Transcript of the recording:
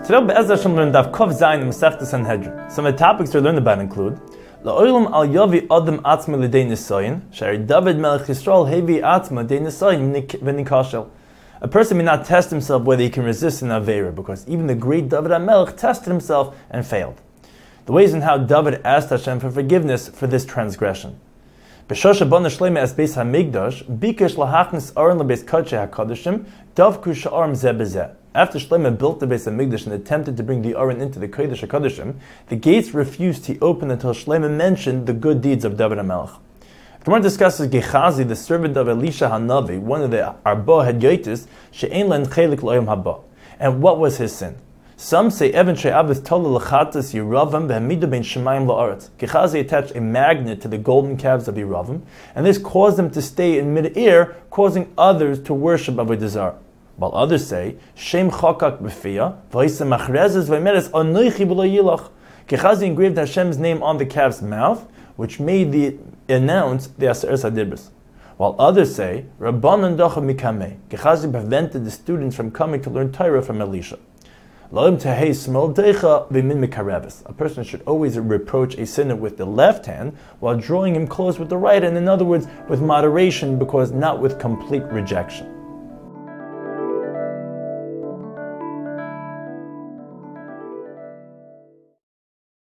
Today, Be'ez Hashem learned Daf Kov Zayin in Masechta Sanhedrin. Some of the topics we learned about include La'olam al yavi adam atzma l'dei nisayin, shari David Melech Yisrael hevi atzma l'dei nisayin v'nikashel. A person may not test himself whether he can resist an Aveira, because even the great David HaMelech tested himself and failed. The ways in how David asked Hashem for forgiveness for this transgression. B'shosha bana shleima es beis hamigdash, bikesh lahachnis aron lebeis kodshei hakadashim, davku sha'arim zeh b'zeh. After Shlomo built the Beis Hamikdash and attempted to bring the Aron into the Kodesh HaKodeshim, the gates refused to open until Shlomo mentioned the good deeds of David HaMelech. The Gemara discusses Gehazi, the servant of Elisha HaNavi, one of the Arba Hadyotis, she'ein len chelik lo'yom haba. And what was his sin? Some say Evan she'avis tola l'chatas Yeravam v'hamidu ben Shemayim la'aretz. Gehazi attached a magnet to the golden calves of Yeravam, and this caused them to stay in mid-air, causing others to worship Avodah Zarah. While others say, Shem chakak b'fiyah, v'yisem machrezes v'meres anoichi b'lo yilach. Gehazi engraved Hashem's name on the calf's mouth, which made announce the Aseres HaDibros. While others say, Rabbanan dacha mikameh. Gehazi prevented the students from coming to learn Torah from Elisha. Lo'im tehei smol deicha v'min mikareves. A person should always reproach a sinner with the left hand, while drawing him close with the right hand. In other words, with moderation, because not with complete rejection.